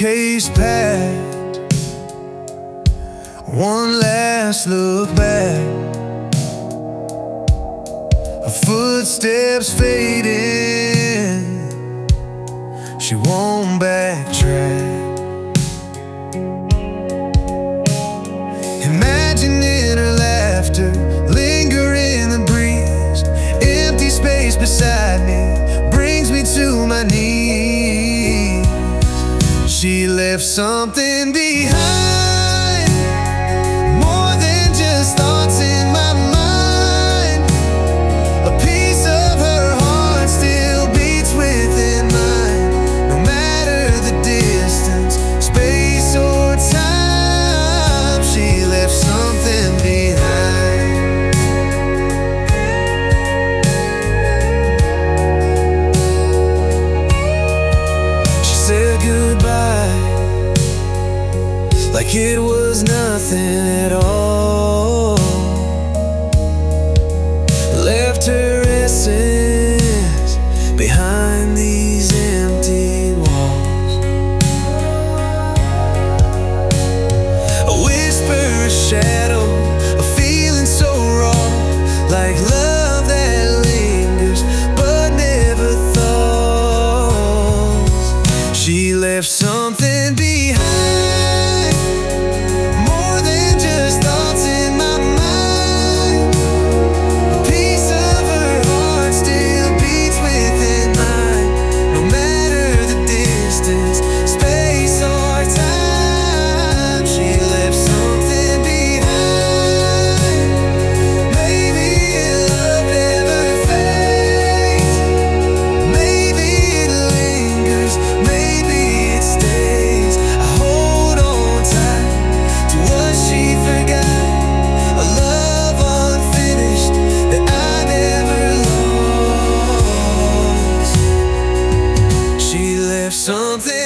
suitcase packed, one last look back. Her footsteps fading, she won't backtrack. Imagining her laughter linger in the breeze. Empty space beside me brings me to my knees. She left something behind, more than just thoughts in my mind. A piece of her heart still beats within mine. No matter the distance, space or time, she left something behind. She said goodbye like it was nothing at all. Left her essence behind these empty walls. A whisper, a shadow, a feeling so raw, like love that lingers but never thaws. She left something behind, more than just thoughts in my mind. A piece of her heart still beats within mine. No matter the distance, space or time, she left something behind. Maybe love never fades, maybe it lingers, maybe it stays. I hold on tight to what she forgot, a love unfinished that I never lost. She left something